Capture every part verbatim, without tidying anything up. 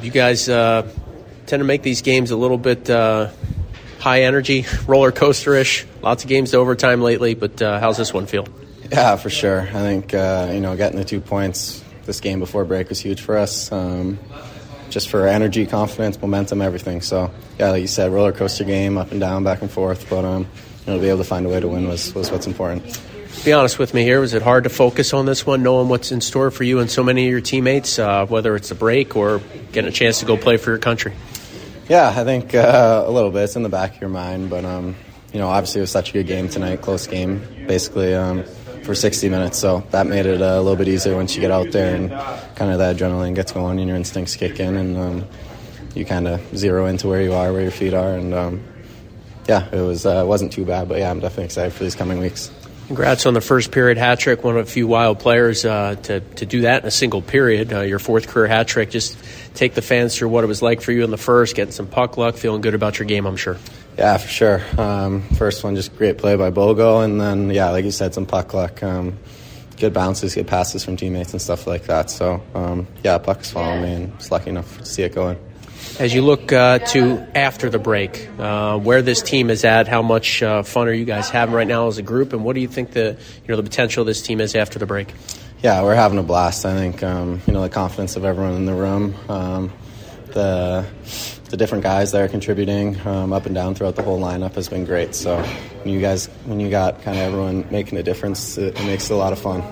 You guys uh, tend to make these games a little bit uh, high energy, roller coaster-ish. Lots of games to overtime lately, but uh, how's this one feel? Yeah, for sure. I think, uh, you know, getting the two points this game before break was huge for us. Um, just for energy, confidence, momentum, everything. So, yeah, like you said, roller coaster game, up and down, back and forth. But, um, you know, to be able to find a way to win was, was what's important. Be honest with me here. Was it hard to focus on this one, knowing what's in store for you and so many of your teammates, uh, whether it's a break or getting a chance to go play for your country? Yeah, I think uh, a little bit. It's in the back of your mind. But, um, you know, obviously it was such a good game tonight, close game, basically um, for sixty minutes. So that made it uh, a little bit easier once you get out there and kind of that adrenaline gets going and your instincts kick in and um, you kind of zero into where you are, where your feet are. And, um, yeah, it was, uh, wasn't too bad. But, yeah, I'm definitely excited for these coming weeks. Congrats on the first period hat trick. One of a few wild players uh, to to do that in a single period. Uh, your fourth career hat trick. Just take the fans through what it was like for you in the first, getting some puck luck, feeling good about your game, I'm sure. Yeah, for sure. Um, first one, just great play by Bogo, and then yeah, like you said, some puck luck. Um, good bounces, good passes from teammates and stuff like that. So um, yeah, puck's following me, and just lucky enough to see it going. As you look uh, to after the break, uh, where this team is at, how much uh, fun are you guys having right now as a group, and what do you think the you know the potential of this team is after the break? Yeah, we're having a blast. I think um, you know the confidence of everyone in the room, um, the the different guys that are contributing um, up and down throughout the whole lineup has been great. So when you guys when you got kind of everyone making a difference, it, it makes it a lot of fun.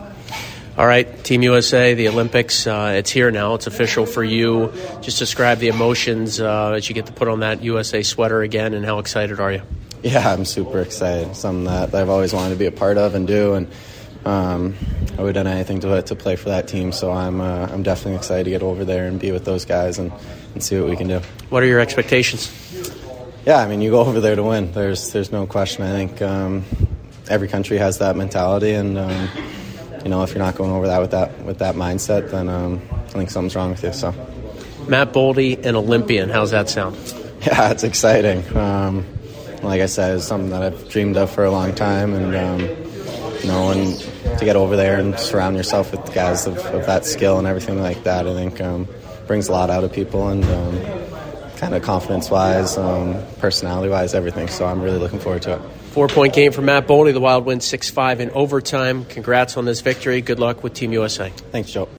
All right, Team U S A, the Olympics, uh, it's here now. It's official for you. Just describe the emotions uh, as you get to put on that U S A sweater again, and how excited are you? Yeah, I'm super excited. Something that I've always wanted to be a part of and do, and um, I would have done anything to to play for that team. So I'm uh, I'm definitely excited to get over there and be with those guys and, and see what we can do. What are your expectations? Yeah, I mean, you go over there to win. There's there's no question. I think um, every country has that mentality, and um, you know, if you're not going over that with that with that mindset, then um, I think something's wrong with you. So, Matt Boldy, an Olympian. How's that sound? Yeah, it's exciting. Um, like I said, it's something that I've dreamed of for a long time, and um, you know, and to get over there and surround yourself with guys of, of that skill and everything like that, I think um, brings a lot out of people, and um, kind of confidence-wise, um, personality-wise, everything. So I'm really looking forward to it. Four-point game for Matt Boldy. The Wild win six five in overtime. Congrats on this victory. Good luck with Team U S A. Thanks, Joe.